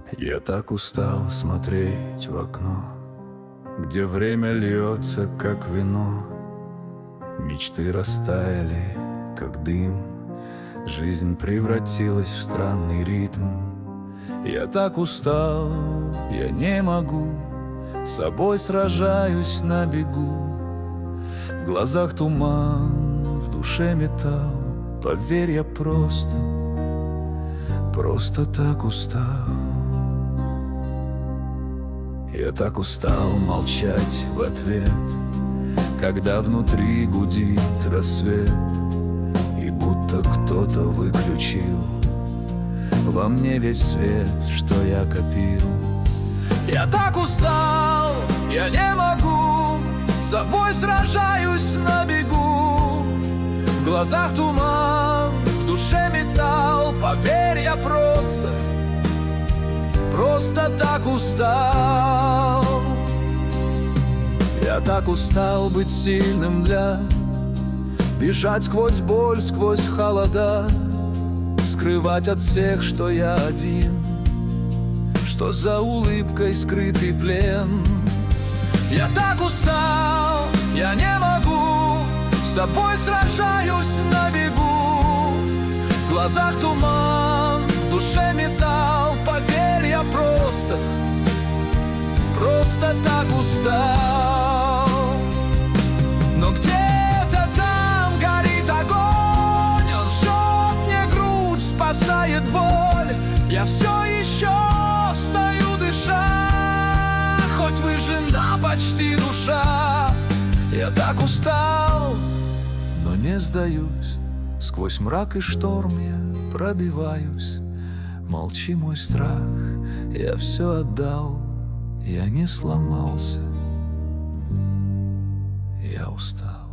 Я так устал смотреть в окно, где время льется, как вино. Мечты растаяли, как дым, жизнь превратилась в странный ритм. Я так устал, я не могу, с собой сражаюсь на бегу. В глазах туман, в душе металл. Поверь, я просто так устал. Я так устал молчать в ответ, когда внутри гудит рассвет, и будто кто-то выключил во мне весь свет, что я копил. Я так устал, я не могу, с собой сражаюсь на бегу. В глазах туман, в душе металл. Поверь, я просто так устал. Я так устал быть сильным бежать сквозь боль, сквозь холода, скрывать от всех, что я один, что за улыбкой скрытый плен. Я так устал, я не могу, с собой сражаюсь на бегу. В глазах туман, в душе металл. Поверь, я просто так устал. Но где-то там горит огонь, он жжет мне грудь, спасает боль. Я все еще стою, дыша, хоть выжжена почти душа. Я так устал, но не сдаюсь. Сквозь мрак и шторм я пробиваюсь. Молчи, мой страх, я все отдал. Я не сломался, я устал.